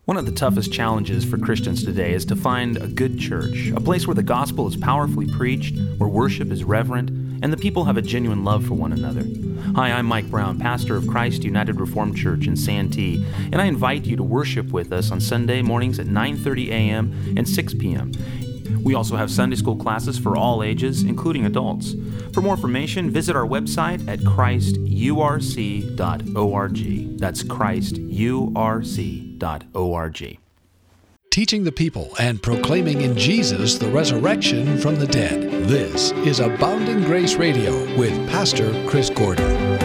One of the toughest challenges for Christians today is to find a good church, a place where the gospel is powerfully preached, where worship is reverent, and the people have a genuine love for one another. Hi, I'm Mike Brown, pastor of Christ United Reformed Church in Santee, and I invite you to worship with us on Sunday mornings at 9:30 a.m. and 6 p.m. We also have Sunday school classes for all ages, including adults. For more information, visit our website at christurc.org. That's christurc.org. Teaching the people and proclaiming in Jesus the resurrection from the dead. This is Abounding Grace Radio with Pastor Chris Gordon.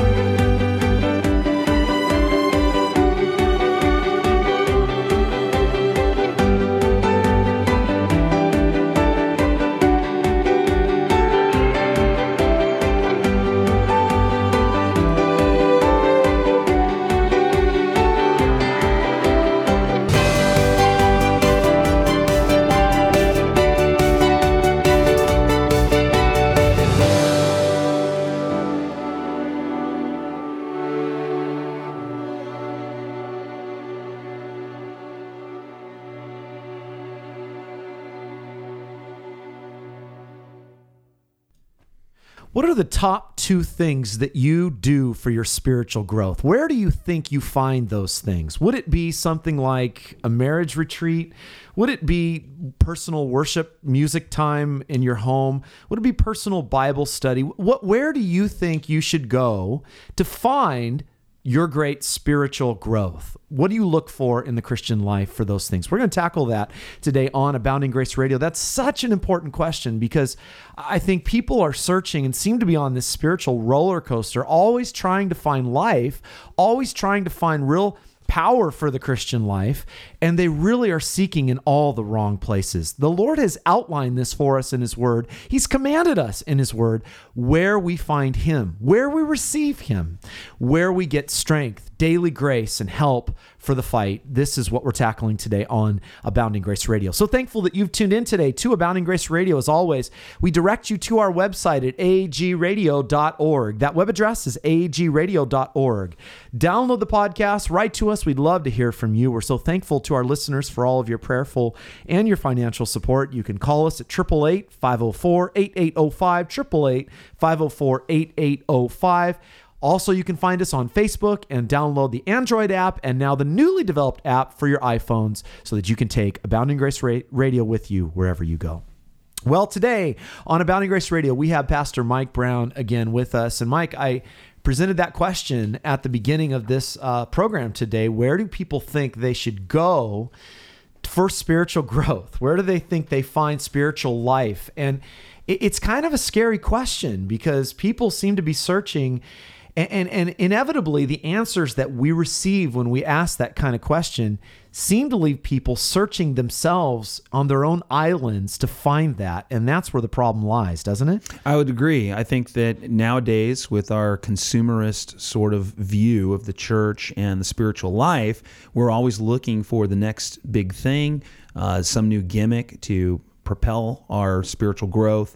What are the top two things that you do for your spiritual growth? Where do you think you find those things? Would it be something like a marriage retreat? Would it be personal worship music time in your home? Would it be personal Bible study? Where do you think you should go to find your great spiritual growth? What do you look for in the Christian life for those things? We're going to tackle that today on Abounding Grace Radio. That's such an important question because I think people are searching and seem to be on this spiritual roller coaster, always trying to find life, always trying to find real power for the Christian life, and they really are seeking in all the wrong places. The Lord has outlined this for us in His Word. He's commanded us in His Word where we find Him, where we receive Him, where we get strength, daily grace, and help for the fight. This is what we're tackling today on Abounding Grace Radio. So thankful that you've tuned in today to Abounding Grace Radio. As always, we direct you to our website at agradio.org. That web address is agradio.org. Download the podcast, write to us. We'd love to hear from you. We're so thankful to our listeners for all of your prayerful and your financial support. You can call us at 888-504-8805, 888-504-8805. Also, you can find us on Facebook and download the Android app and now the newly developed app for your iPhones so that you can take Abounding Grace Radio with you wherever you go. Well, today on Abounding Grace Radio, we have Pastor Mike Brown again with us. And Mike, I presented that question at the beginning of this program today. Where do people think they should go for spiritual growth? Where do they think they find spiritual life? And it's kind of a scary question because people seem to be searching. And inevitably, the answers that we receive when we ask that kind of question seem to leave people searching themselves on their own islands to find that. And that's where the problem lies, doesn't it? I would agree. I think that nowadays, with our consumerist sort of view of the church and the spiritual life, we're always looking for the next big thing, some new gimmick to propel our spiritual growth,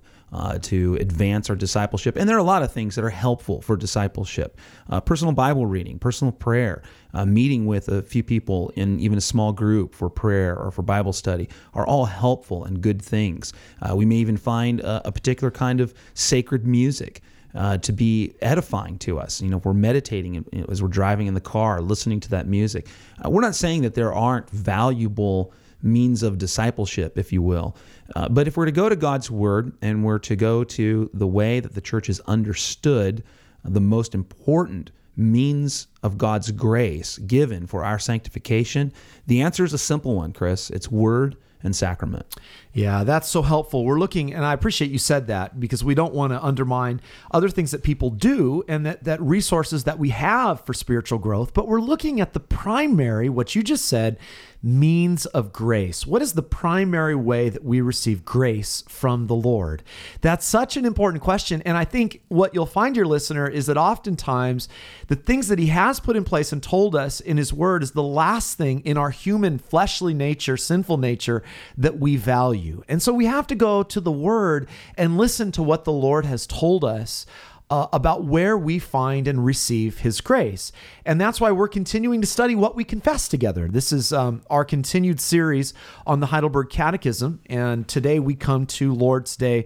to advance our discipleship. And there are a lot of things that are helpful for discipleship. Personal Bible reading, personal prayer, meeting with a few people in even a small group for prayer or for Bible study are all helpful and good things. We may even find a particular kind of sacred music to be edifying to us. You know, if we're meditating as we're driving in the car, listening to that music. We're not saying that there aren't valuable means of discipleship, if you will. But if we're to go to God's Word and we're to go to the way that the church has understood the most important means of God's grace given for our sanctification, the answer is a simple one, Chris. It's Word and sacrament. Yeah, that's so helpful. We're looking, and I appreciate you said that because we don't want to undermine other things that people do and that resources that we have for spiritual growth, but we're looking at the primary, what you just said, means of grace. What is the primary way that we receive grace from the Lord? That's such an important question. And I think what you'll find, your listener, is that oftentimes the things that He has put in place and told us in His Word is the last thing in our human fleshly nature, sinful nature, that we value. And so we have to go to the Word and listen to what the Lord has told us about where we find and receive his grace. And that's why we're continuing to study what we confess together. This is our continued series on the Heidelberg Catechism. And today we come to Lord's Day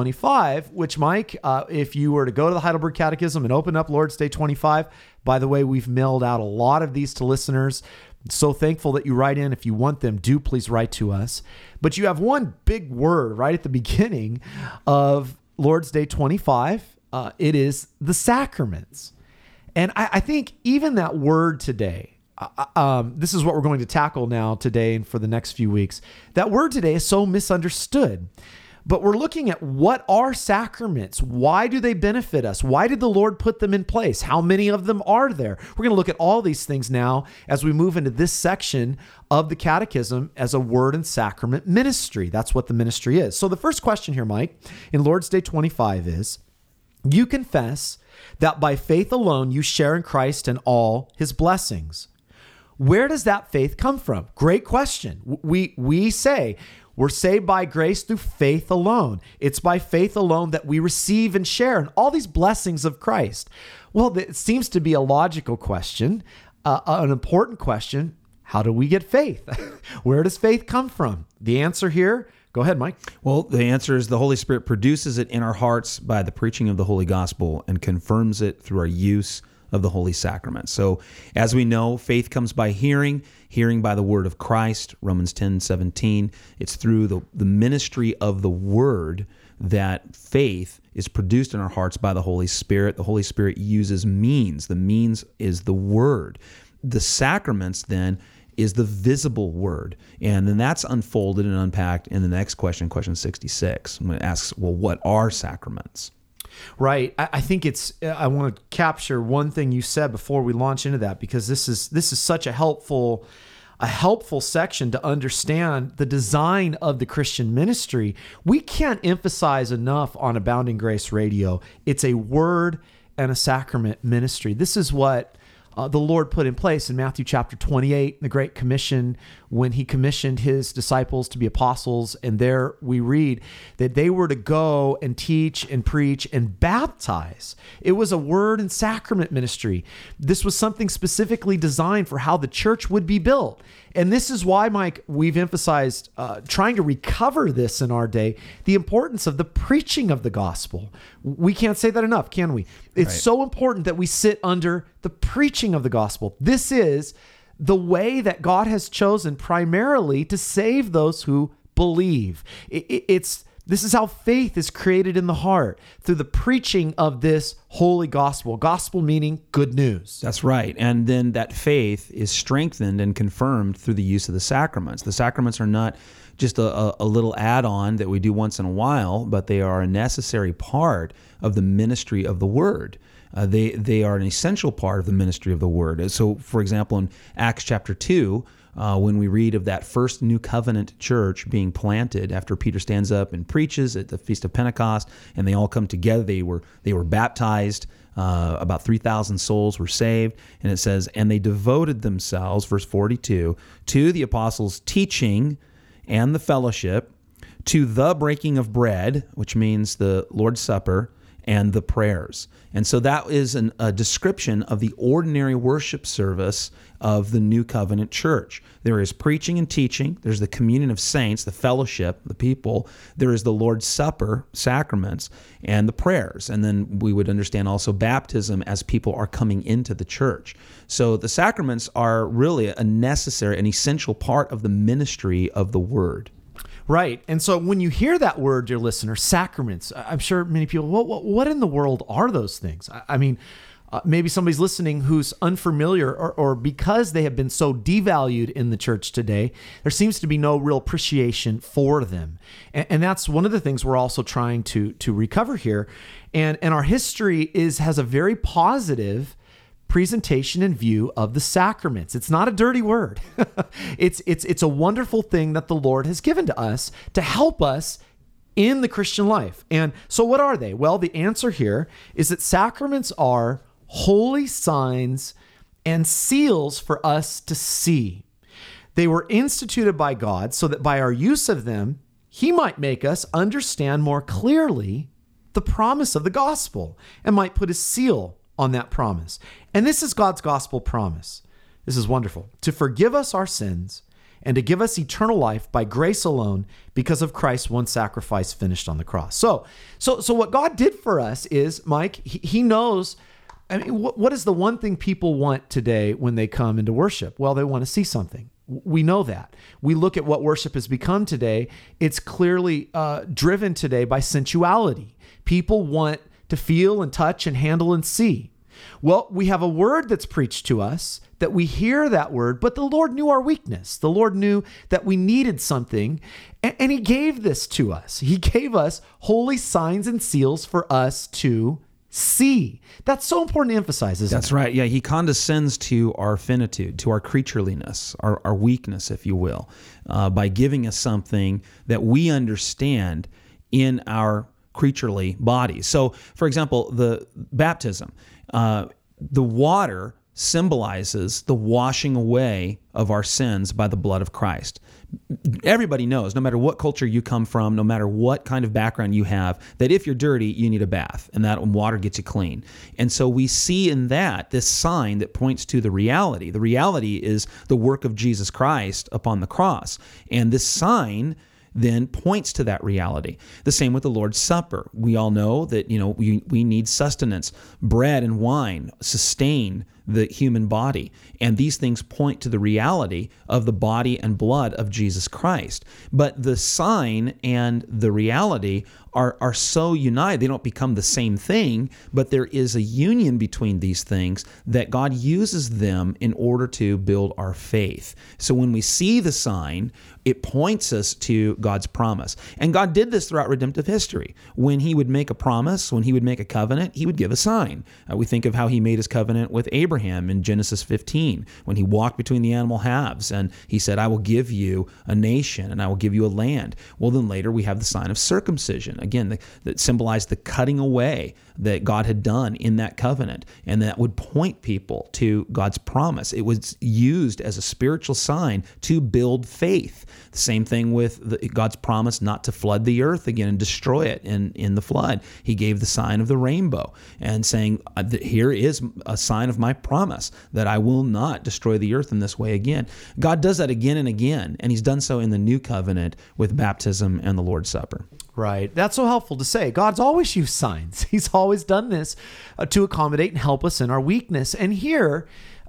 25, which, Mike, if you were to go to the Heidelberg Catechism and open up Lord's Day 25, by the way, we've mailed out a lot of these to listeners. So thankful that you write in. If you want them, do please write to us. But you have one big word right at the beginning of Lord's Day 25. It is the sacraments. And I think even that word today, this is what we're going to tackle now today and for the next few weeks. That word today is so misunderstood. But we're looking at what are sacraments? Why do they benefit us? Why did the Lord put them in place? How many of them are there? We're going to look at all these things now as we move into this section of the Catechism as a word and sacrament ministry. That's what the ministry is. So the first question here, Mike, in Lord's Day 25 is, you confess that by faith alone you share in Christ and all his blessings. Where does that faith come from? Great question. We say we're saved by grace through faith alone. It's by faith alone that we receive and share in all these blessings of Christ. Well, it seems to be a logical question, an important question. How do we get faith? Where does faith come from? The answer here, go ahead, Mike. Well, the answer is the Holy Spirit produces it in our hearts by the preaching of the Holy Gospel and confirms it through our use of the Holy Sacrament. So as we know, faith comes by hearing, hearing by the word of Christ, Romans 10:17. It's through the ministry of the word that faith is produced in our hearts by the Holy Spirit. The Holy Spirit uses means. The means is the word. The sacraments then is the visible word. And then that's unfolded and unpacked in the next question, question 66, when it asks, well, what are sacraments? Right. I think I want to capture one thing you said before we launch into that, because this is such a helpful section to understand the design of the Christian ministry. We can't emphasize enough on Abounding Grace Radio. It's a word and a sacrament ministry. This is what the Lord put in place in Matthew chapter 28, the Great Commission, when he commissioned his disciples to be apostles. And there we read that they were to go and teach and preach and baptize. It was a word and sacrament ministry. This was something specifically designed for how the church would be built. And this is why, Mike, we've emphasized trying to recover this in our day, the importance of the preaching of the gospel. We can't say that enough, can we? It's so important that we sit under the preaching of the gospel. This is the way that God has chosen primarily to save those who believe. This is how faith is created in the heart, through the preaching of this holy gospel. Gospel meaning good news. That's right. And then that faith is strengthened and confirmed through the use of the sacraments. The sacraments are not just a little add-on that we do once in a while, but they are a necessary part of the ministry of the Word. They are an essential part of the ministry of the Word. So, for example, in Acts chapter 2, when we read of that first New Covenant church being planted after Peter stands up and preaches at the Feast of Pentecost, and they all come together, they were baptized, about 3,000 souls were saved, and it says, and they devoted themselves, verse 42, to the apostles' teaching and the fellowship, to the breaking of bread, which means the Lord's Supper, and the prayers. And so that is a description of the ordinary worship service of the New Covenant church. There is preaching and teaching. There's the communion of saints, the fellowship, the people. There is the Lord's Supper, sacraments, and the prayers. And then we would understand also baptism as people are coming into the church. So the sacraments are really an essential part of the ministry of the Word. Right. And so when you hear that word, dear listener, sacraments, I'm sure many people, what in the world are those things? I mean, maybe somebody's listening who's unfamiliar or because they have been so devalued in the church today, there seems to be no real appreciation for them. And that's one of the things we're also trying to recover here. And our history has a very positive presentation and view of the sacraments. It's not a dirty word. It's a wonderful thing that the Lord has given to us to help us in the Christian life. And so what are they? Well, the answer here is that sacraments are holy signs and seals for us to see. They were instituted by God so that by our use of them, He might make us understand more clearly the promise of the gospel and might put a seal on that promise. And this is God's gospel promise. This is wonderful. To forgive us our sins and to give us eternal life by grace alone because of Christ's one sacrifice finished on the cross. So what God did for us is, Mike, he knows, I mean, what is the one thing people want today when they come into worship? Well, they want to see something. We know that. We look at what worship has become today. It's clearly driven today by sensuality. People want to feel and touch and handle and see. Well, we have a word that's preached to us, that we hear that word, but the Lord knew our weakness. The Lord knew that we needed something, and he gave this to us. He gave us holy signs and seals for us to see. That's so important to emphasize, isn't it? That's right. Yeah, he condescends to our finitude, to our creatureliness, our weakness, if you will, by giving us something that we understand in our creaturely bodies. So, for example, the baptism, the water symbolizes the washing away of our sins by the blood of Christ. Everybody knows, no matter what culture you come from, no matter what kind of background you have, that if you're dirty, you need a bath, and that water gets you clean. And so we see in that this sign that points to the reality. The reality is the work of Jesus Christ upon the cross. And this sign then points to that reality. The same with the Lord's Supper. We all know that, we need sustenance. Bread and wine sustain the human body. And these things point to the reality of the body and blood of Jesus Christ. But the sign and the reality are so united. They don't become the same thing, but there is a union between these things that God uses them in order to build our faith. So when we see the sign, it points us to God's promise. And God did this throughout redemptive history. When he would make a promise, when he would make a covenant, he would give a sign. We think of how he made his covenant with Abraham in Genesis 15, when he walked between the animal halves and he said, I will give you a nation and I will give you a land. Well, then later we have the sign of circumcision. Again, that symbolized the cutting away that God had done in that covenant, and that would point people to God's promise. It was used as a spiritual sign to build faith. The same thing with God's promise not to flood the earth again and destroy it in the flood. He gave the sign of the rainbow and saying, here is a sign of my promise that I will not destroy the earth in this way again. God does that again and again, and he's done so in the new covenant with baptism and the Lord's Supper. Right. That's so helpful to say. God's always used signs. He's always done this to accommodate and help us in our weakness. And here,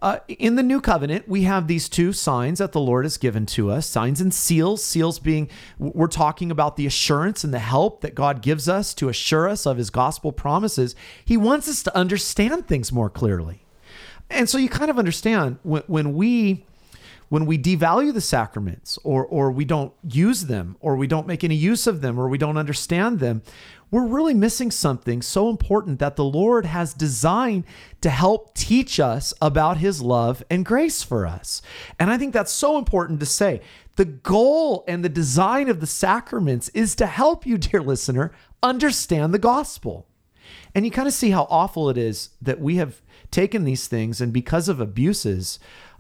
in the new covenant, we have these two signs that the Lord has given to us, signs and seals. Seals being, we're talking about the assurance and the help that God gives us to assure us of his gospel promises. He wants us to understand things more clearly. And so you kind of understand when we devalue the sacraments or we don't use them or we don't make any use of them or we don't understand them, we're really missing something so important that the Lord has designed to help teach us about his love and grace for us. And I think that's so important to say. The goal and the design of the sacraments is to help you, dear listener, understand the gospel. And you kind of see how awful it is that we have taken these things, and because of abuses,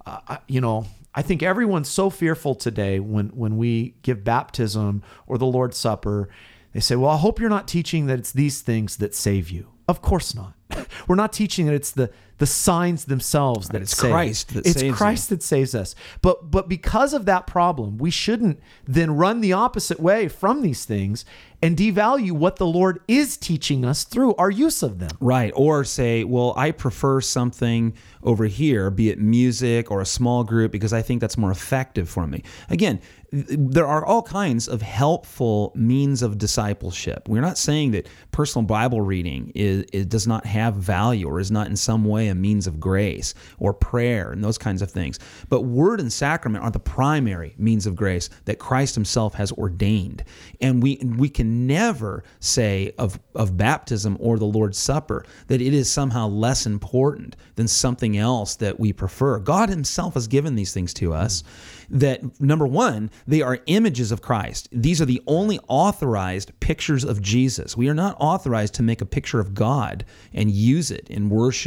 I think everyone's so fearful today when we give baptism or the Lord's Supper. They say, well, I hope you're not teaching that it's these things that save you. Of course not. We're not teaching that it's the signs themselves that it's save. Christ that saves. It's Christ that saves us. But because of that problem, we shouldn't then run the opposite way from these things and devalue what the Lord is teaching us through our use of them. Right. Or say, well, I prefer something over here, be it music or a small group, because I think that's more effective for me. Again, there are all kinds of helpful means of discipleship. We're not saying that personal Bible reading it does not have value or is not in some way a means of grace or prayer and those kinds of things. But word and sacrament are the primary means of grace that Christ himself has ordained. And we can never say of baptism or the Lord's Supper that it is somehow less important than something else that we prefer. God himself has given these things to us. That, number one, they are images of Christ. These are the only authorized pictures of Jesus. We are not authorized to make a picture of God and use it in worship or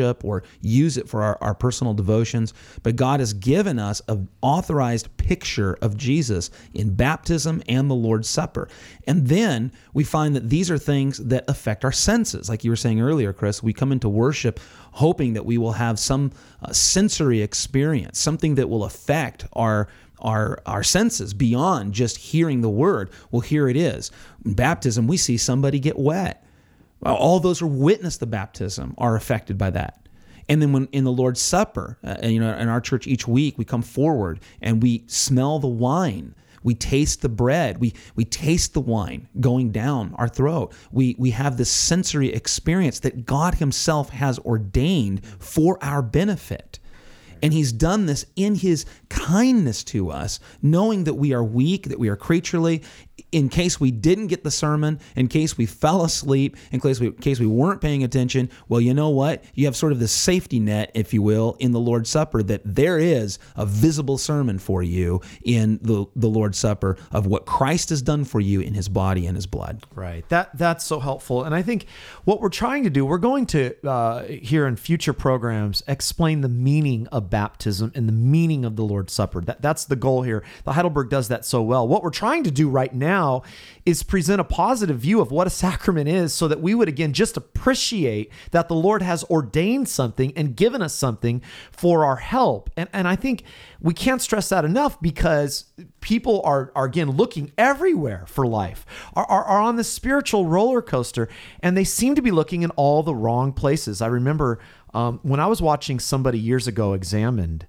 use it for our personal devotions. But God has given us an authorized picture of Jesus in baptism and the Lord's Supper. And then we find that these are things that affect our senses. Like you were saying earlier, Chris, we come into worship hoping that we will have some sensory experience, something that will affect our senses beyond just hearing the word. Well, here it is. In baptism, we see somebody get wet. All those who witness the baptism are affected by that. And then when in the Lord's Supper, in our church each week, we come forward and we smell the wine. We taste the bread. We taste the wine going down our throat. We have this sensory experience that God himself has ordained for our benefit. And he's done this in his kindness to us, knowing that we are weak, that we are creaturely, in case we didn't get the sermon, in case we fell asleep, in case we weren't paying attention. Well, you know what? You have sort of this safety net, if you will, in the Lord's Supper, that there is a visible sermon for you in the Lord's Supper of what Christ has done for you in his body and his blood. Right. That's so helpful. And I think what we're trying to do, we're going to, here in future programs, explain the meaning of baptism and the meaning of the Lord's Supper. That's the goal here. The Heidelberg does that so well. What we're trying to do right now is present a positive view of what a sacrament is so that we would, again, just appreciate that the Lord has ordained something and given us something for our help. And I think we can't stress that enough, because people are again, looking everywhere for life, are on the spiritual roller coaster, and they seem to be looking in all the wrong places. I remember when I was watching somebody years ago examined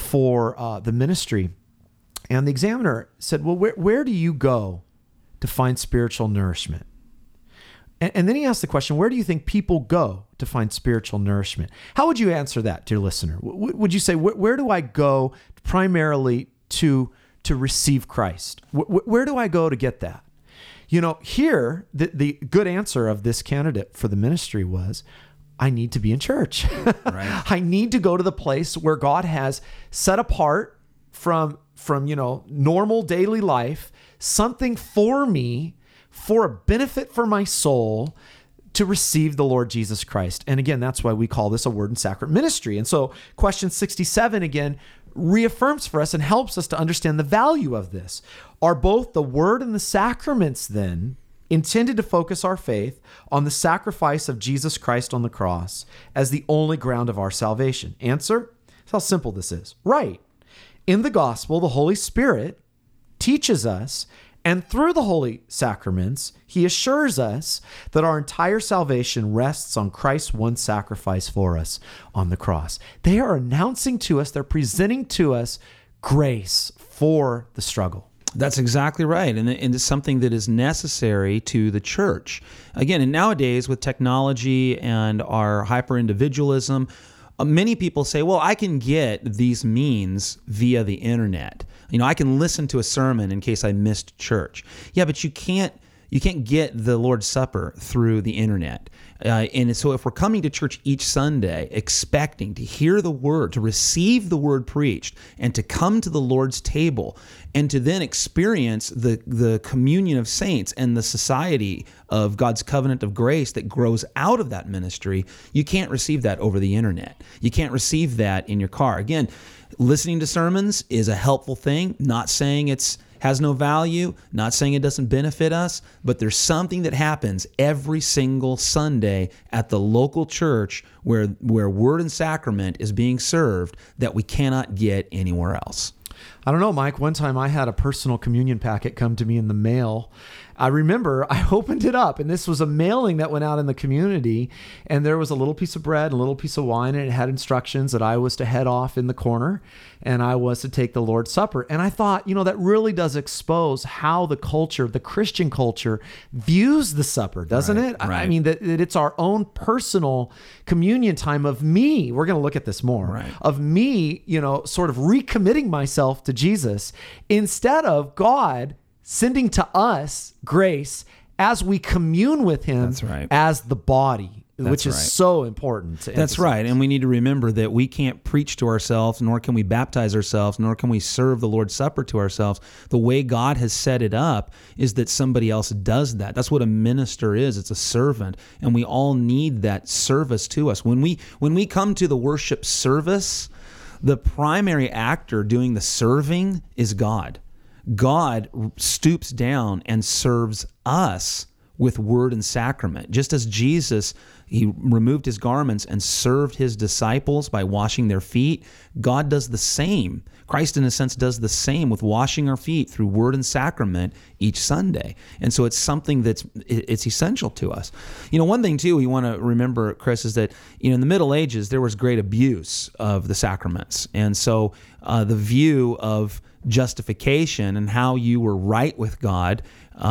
for the ministry, and the examiner said, well, where do you go to find spiritual nourishment? And then he asked the question, where do you think people go to find spiritual nourishment? How would you answer that, dear listener? Would you say, where do I go primarily to receive Christ? Where do I go to get that? Here, the good answer of this candidate for the ministry was, I need to be in church. Right. I need to go to the place where God has set apart from normal daily life, something for me, for a benefit for my soul, to receive the Lord Jesus Christ. And again, that's why we call this a word and sacrament ministry. And so question 67 again reaffirms for us and helps us to understand the value of this. Are both the word and the sacraments then intended to focus our faith on the sacrifice of Jesus Christ on the cross as the only ground of our salvation? Answer: that's how simple this is. Right. In the gospel, the Holy Spirit teaches us, and through the holy sacraments, he assures us that our entire salvation rests on Christ's one sacrifice for us on the cross. They are announcing to us, they're presenting to us grace for the struggle. That's exactly right. And it's something that is necessary to the church. Again, and nowadays with technology and our hyper-individualism, many people say, well, I can get these means via the internet. I can listen to a sermon in case I missed church. Yeah, but you can't get the Lord's Supper through the internet. And so if we're coming to church each Sunday expecting to hear the word, to receive the word preached, and to come to the Lord's table, and to then experience the communion of saints and the society of God's covenant of grace that grows out of that ministry, you can't receive that over the internet. You can't receive that in your car. Again, listening to sermons is a helpful thing, not saying it's has no value, not saying it doesn't benefit us, but there's something that happens every single Sunday at the local church where word and sacrament is being served that we cannot get anywhere else. I don't know, Mike. One time I had a personal communion packet come to me in the mail. I remember I opened it up, and this was a mailing that went out in the community, and there was a little piece of bread, a little piece of wine, and it had instructions that I was to head off in the corner, and I was to take the Lord's Supper. And I thought, that really does expose how the culture, the Christian culture, views the supper, doesn't it? Right. I mean, that it's our own personal communion time of me. We're going to look at this more. Right. Of me, sort of recommitting myself to Jesus instead of God sending to us grace as we commune with him. That's right. As the body which is right. so important. That's right. And we need to remember that we can't preach to ourselves, nor can we baptize ourselves, nor can we serve the Lord's Supper to ourselves. The way God has set it up is that somebody else does that. That's what a minister is. It's a servant. And we all need that service to us. When we come to the worship service, the primary actor doing the serving is God. God stoops down and serves us with word and sacrament. Just as Jesus, he removed his garments and served his disciples by washing their feet, God does the same. Christ, in a sense, does the same with washing our feet through word and sacrament each Sunday. And so it's something it's essential to us. One thing, too, we want to remember, Chris, is that in the Middle Ages, there was great abuse of the sacraments. And so the view of justification and how you were right with God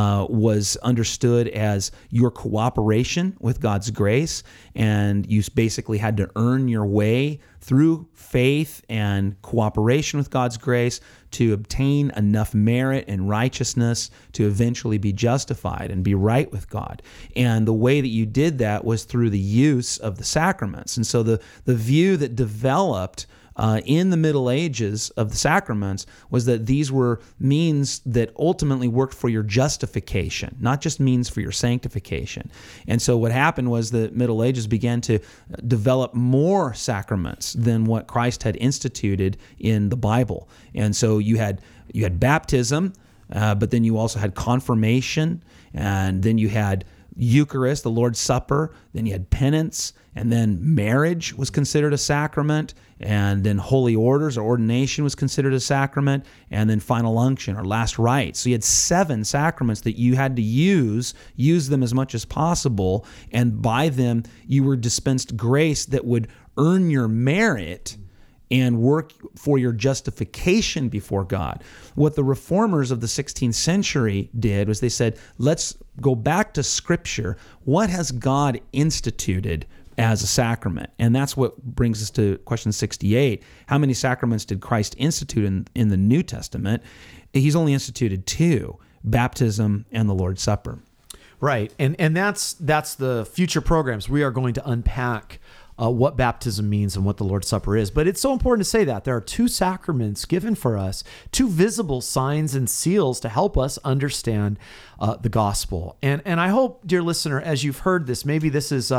was understood as your cooperation with God's grace, and you basically had to earn your way through faith and cooperation with God's grace to obtain enough merit and righteousness to eventually be justified and be right with God. And the way that you did that was through the use of the sacraments. And so the view that developed in the Middle Ages of the sacraments was that these were means that ultimately worked for your justification, not just means for your sanctification. And so what happened was the Middle Ages began to develop more sacraments than what Christ had instituted in the Bible. And so you had baptism, but then you also had confirmation, and then you had Eucharist, the Lord's Supper, then you had penance, and then marriage was considered a sacrament, and then holy orders or ordination was considered a sacrament, and then final unction or last rites. So you had 7 sacraments that you had to use them as much as possible, and by them you were dispensed grace that would earn your merit and work for your justification before God. What the reformers of the 16th century did was they said, let's go back to Scripture. What has God instituted as a sacrament? And that's what brings us to question 68. How many sacraments did Christ institute in the New Testament? He's only instituted 2, baptism and the Lord's Supper. Right. And that's the future programs. We are going to unpack what baptism means and what the Lord's Supper is. But it's so important to say that there are 2 sacraments given for us, 2 visible signs and seals to help us understand the gospel. And I hope, dear listener, as you've heard this, maybe this is...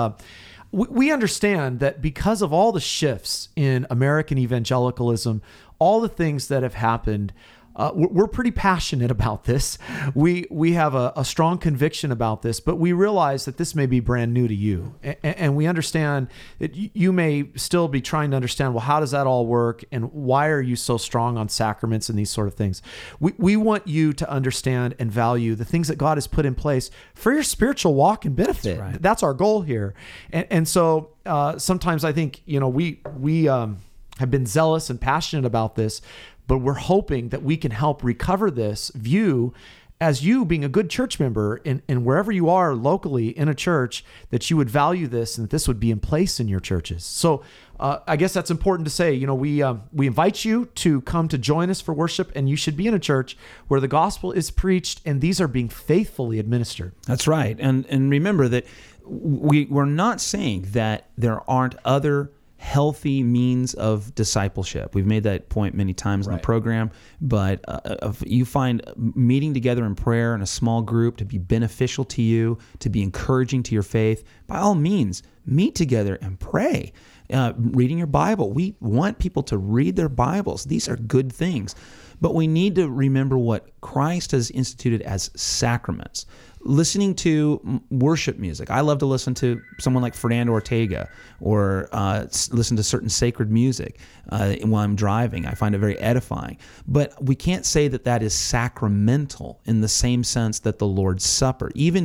we understand that because of all the shifts in American evangelicalism, all the things that have happened, we're pretty passionate about this. We have a strong conviction about this, but we realize that this may be brand new to you. And we understand that you may still be trying to understand, well, how does that all work? And why are you so strong on sacraments and these sort of things? We want you to understand and value the things that God has put in place for your spiritual walk and benefit. That's right. That's our goal here. And so sometimes I think, we have been zealous and passionate about this, but we're hoping that we can help recover this view as you being a good church member and wherever you are locally in a church, that you would value this and that this would be in place in your churches. So I guess that's important to say. We invite you to come to join us for worship, and you should be in a church where the gospel is preached and these are being faithfully administered. That's right. And remember that we're not saying that there aren't other healthy means of discipleship. We've made that point many times in the program, but if you find meeting together in prayer in a small group to be beneficial to you, to be encouraging to your faith, by all means, meet together and pray. Reading your Bible. We want people to read their Bibles. These are good things. But we need to remember what Christ has instituted as sacraments. Listening to worship music. I love to listen to someone like Fernando Ortega, or listen to certain sacred music while I'm driving. I find it very edifying. But we can't say that that is sacramental in the same sense that the Lord's Supper. Even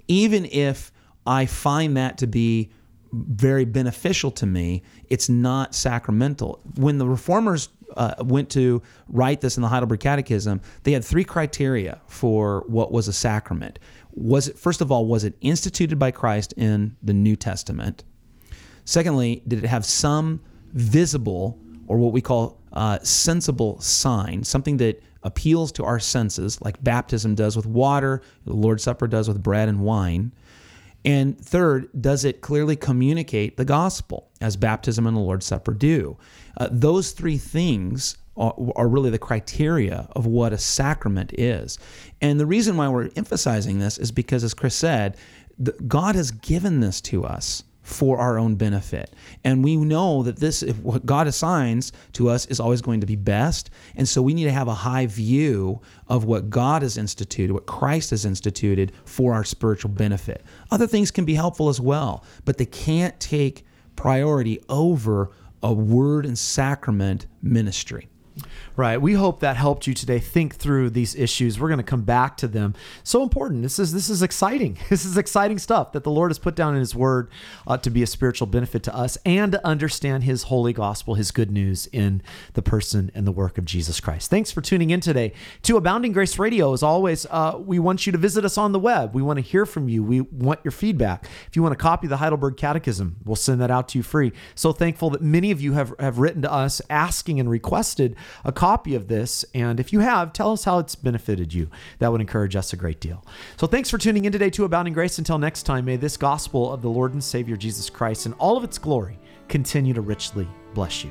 if I find that to be very beneficial to me, it's not sacramental. When the Reformers went to write this in the Heidelberg Catechism, they had 3 criteria for what was a sacrament. First of all, was it instituted by Christ in the New Testament? Secondly, did it have some visible, or what we call sensible sign, something that appeals to our senses, like baptism does with water, the Lord's Supper does with bread and wine? And third, does it clearly communicate the gospel, as baptism and the Lord's Supper do? Those three things are really the criteria of what a sacrament is. And the reason why we're emphasizing this is because, as Chris said, God has given this to us for our own benefit. And we know that what God assigns to us is always going to be best. And so we need to have a high view of what God has instituted, what Christ has instituted for our spiritual benefit. Other things can be helpful as well, but they can't take priority over a word and sacrament ministry. Right. We hope that helped you today think through these issues. We're going to come back to them. So important. This is exciting. This is exciting stuff that the Lord has put down in His Word to be a spiritual benefit to us and to understand His holy gospel, His good news in the person and the work of Jesus Christ. Thanks for tuning in today to Abounding Grace Radio. As always, we want you to visit us on the web. We want to hear from you. We want your feedback. If you want to copy the Heidelberg Catechism, we'll send that out to you free. So thankful that many of you have written to us asking and requested a copy of this. And if you have, tell us how it's benefited you. That would encourage us a great deal. So thanks for tuning in today to Abounding Grace. Until next time, may this gospel of the Lord and Savior Jesus Christ in all of its glory continue to richly bless you.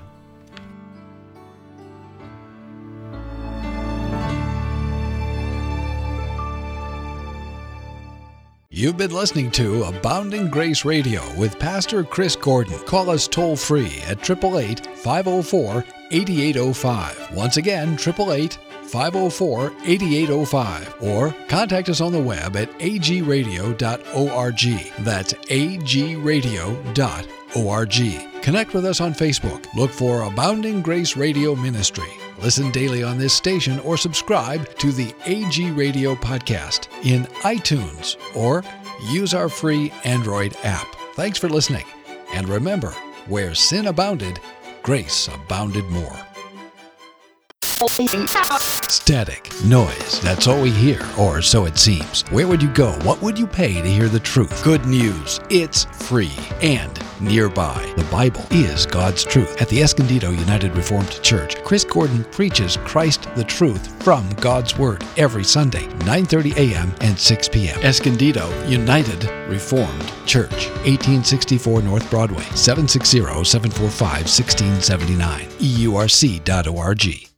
You've been listening to Abounding Grace Radio with Pastor Chris Gordon. Call us toll-free at 888-504-8805. Once again, 888-504-8805. Or contact us on the web at agradio.org. That's agradio.org. Connect with us on Facebook. Look for Abounding Grace Radio Ministry. Listen daily on this station or subscribe to the AG Radio podcast in iTunes or use our free Android app. Thanks for listening. And remember, where sin abounded, grace abounded more. Static, noise, that's all we hear, or so it seems. Where would you go? What would you pay to hear the truth? Good news, it's free and nearby. The Bible is God's truth. At the Escondido United Reformed Church, Chris Gordon preaches Christ the truth from God's Word every Sunday, 9:30 a.m. and 6 p.m. Escondido United Reformed Church, 1864 North Broadway, 760-745-1679, EURC.org.